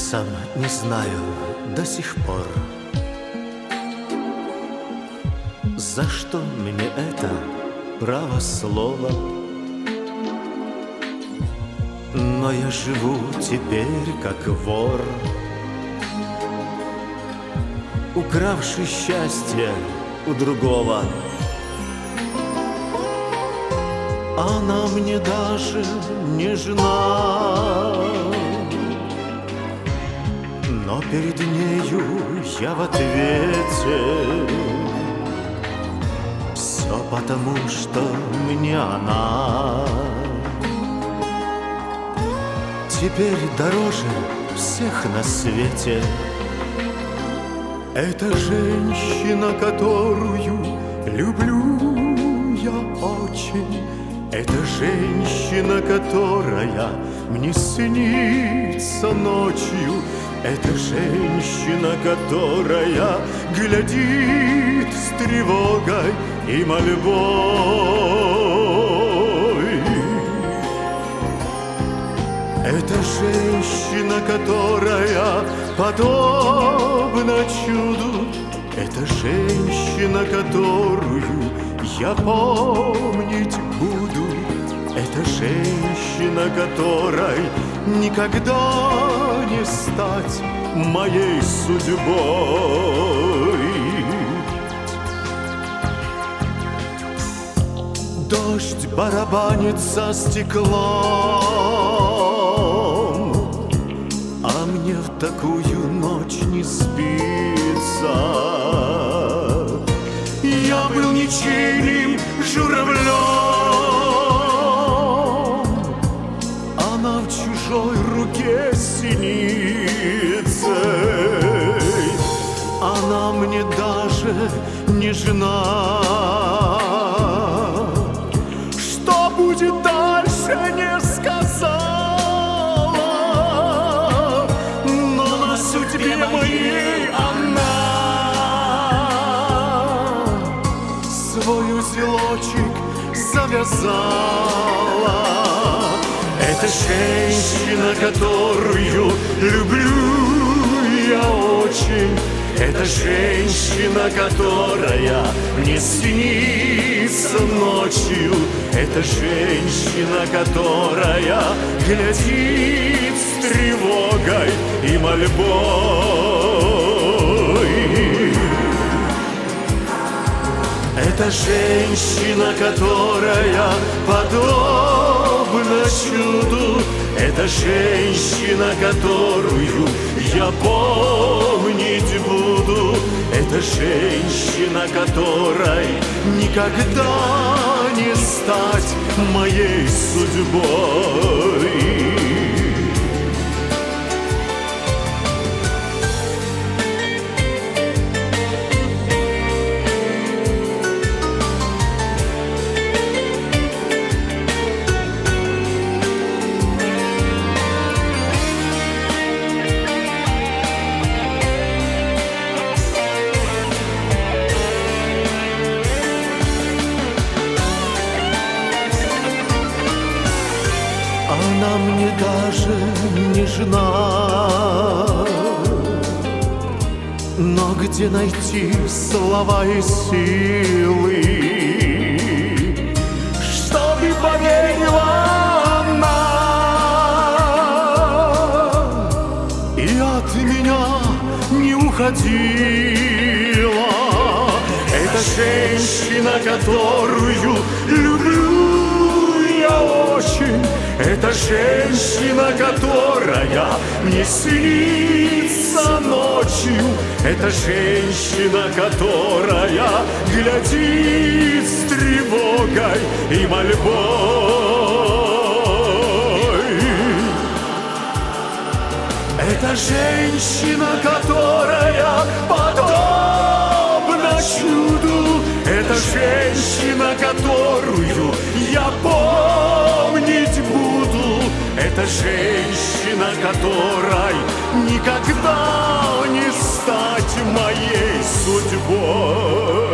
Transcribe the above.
Сам не знаю до сих пор, за что мне это право слова. Но я живу теперь как вор, укравший счастье у другого. Она мне даже не жена, но перед нею я в ответе. Все потому, что мне она теперь дороже всех на свете. Это женщина, которую люблю я очень. Это женщина, которая мне снится ночью. Это женщина, которая глядит с тревогой и мольбой. Это женщина, которая подобна чуду. Это женщина, которую я помнить буду. Это женщина, которой никогда не стать моей судьбой. Дождь барабанит за стеклом, а мне в такую ночь не спится. Я был ничейным журавлем, она в чужой руке синицей. Она мне даже не жена. Что будет дальше, не сказала, но на судьбе моей она свой узелочек завязала. Это женщина, которую люблю я очень. Это женщина, которая мне снится ночью. Это женщина, которая глядит с тревогой и мольбой. Это женщина, которая подобна чуду. Это женщина, которую я помнить буду. Это женщина, которой никогда не стать моей судьбой. Она мне даже не жена, но где найти слова и силы, чтобы поверила она и от меня не уходила. Это женщина, которую люблю я очень. Это женщина, которая мне снится ночью. Это женщина, которая глядит с тревогой и мольбой. Это женщина, которая подобна чуду. Это женщина, которую я помнить буду. Это женщина, которой никогда не стать моей судьбой.